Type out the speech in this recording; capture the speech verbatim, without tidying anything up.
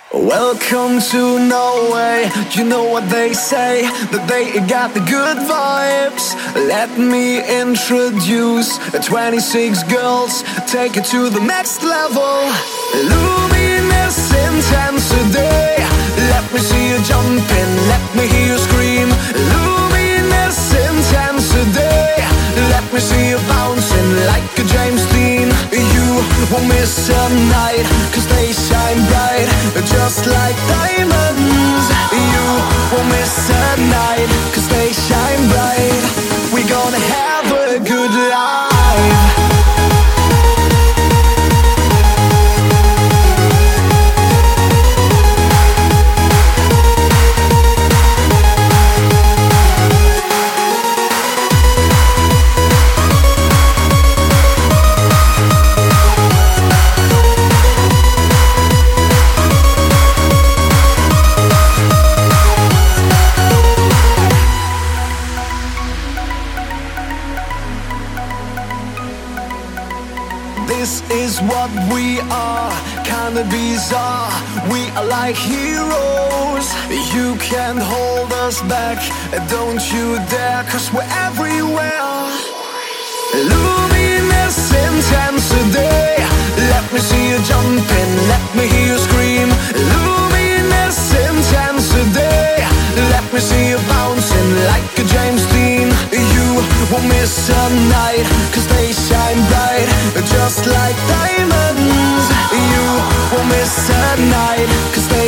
Welcome to Norway. You know what they say, that they got the good vibes. Let me introduce twenty-six girls, take it to the next level. Luminous intensity, let me see you jumping, let me hear you scream. Luminous intensity, let me see you bouncing like a James Dean. You won't miss a night, cause they shine bright, just like diamonds. You won't miss a night, cause they shine bright. We're gonna have a good life. This is what we are, kinda bizarre. We are like heroes. You can't hold us back, don't you dare, cause we're everywhere. Luminous intensity, let me see you jumping, let me hear you scream. Luminous intensity, let me see you bouncing like a James Dean. You won't miss a night, cause they shine bright, just like diamonds. You won't miss a night, cause they